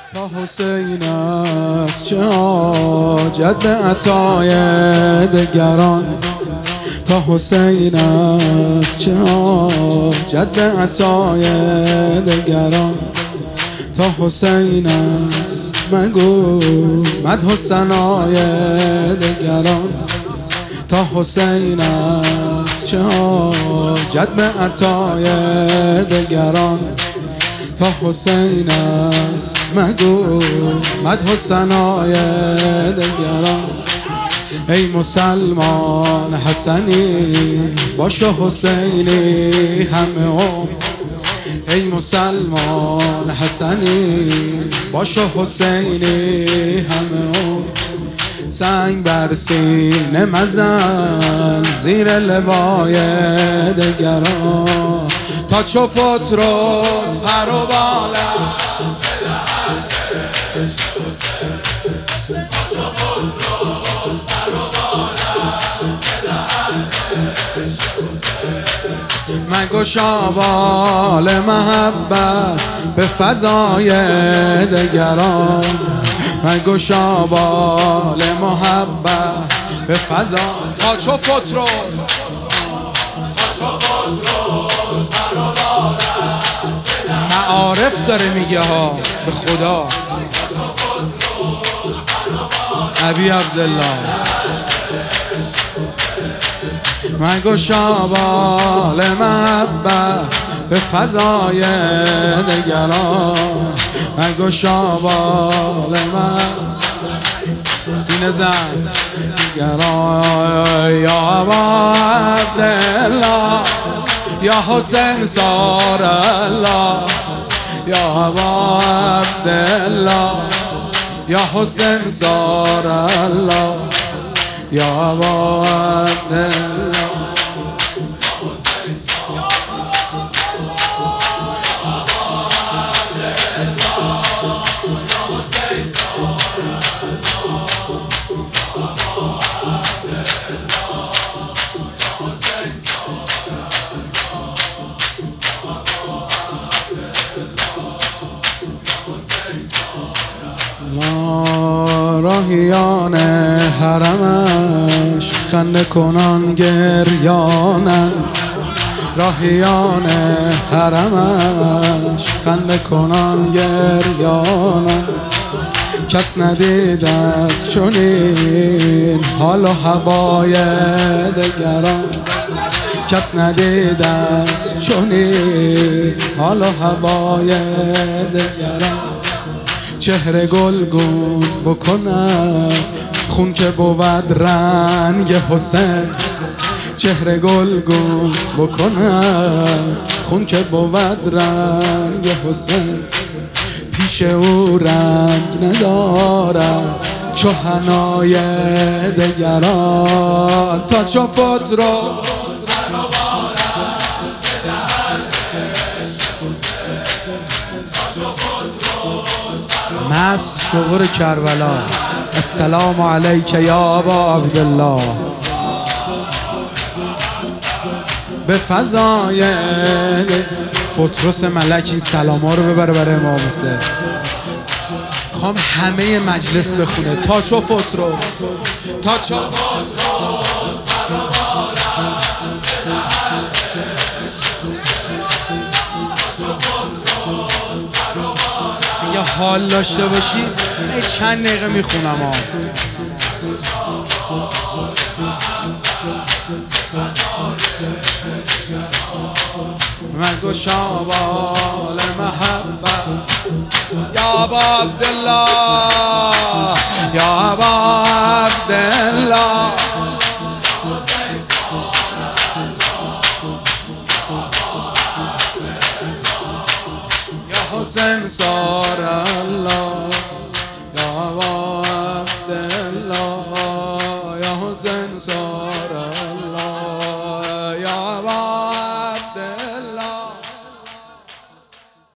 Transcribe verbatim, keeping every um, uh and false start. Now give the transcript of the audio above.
تا حسین است چه حاجت به عطای دگران. تا حسین است چه حاجت به عطای دگران. تا حسین است مگو مدح و ثنای دگران. تا حسین است چه حاجت به عطای دگران. تا حسین است مگو مدح و ثنای دگران. ای مسلمان حسنی باش و حسینی همه عمر. ای مسلمان حسنی باش و حسینی همه عمر. سنگ بر سینه مزن زیر لوای دگران. تا چو فتروس پر و بالم مگشا بال محبت به فضای دگران. مگشا بال محبت به فضا. تا چو فتروس معارف داره میگه ها به خدا. ابی عبدالله مگشا بال محبت به فضای دگران. مگشا بال محبت سینه زن دگران. یا ابا عبدالله یا حسین سار الله. یا ابا عبدالله یا حسین سار الله. یا ابا عبدالله راهیان حرمش خنده کنان گریانن. راهیان حرمش خنده کنان گریانن. کس ندید از چنین حال و هوای دگران. کس ندید از چنین حال و هوای دگران. چهره گلگون بکند خون که بود رنگ حسین. چهره گلگون بکند خون که بود رنگ حسین. پیش او رنگ ندارد چو حنای دگران. تا چو فترو مست شغور کربلا. السلام علیک یا ابا عبدالله. به فضای فتروس ملک این سلام ها رو ببره برای امام حسین. خوام همه مجلس بخونه. تا چو فتروس تا چو یا حال داشته باشی ای چند دقیقه میخونم ها. مگشا بال محبت یا ابا عبدالله یا ابا عبدالله. حسین سار الله یا ابا عبدالله یا حسین سار الله.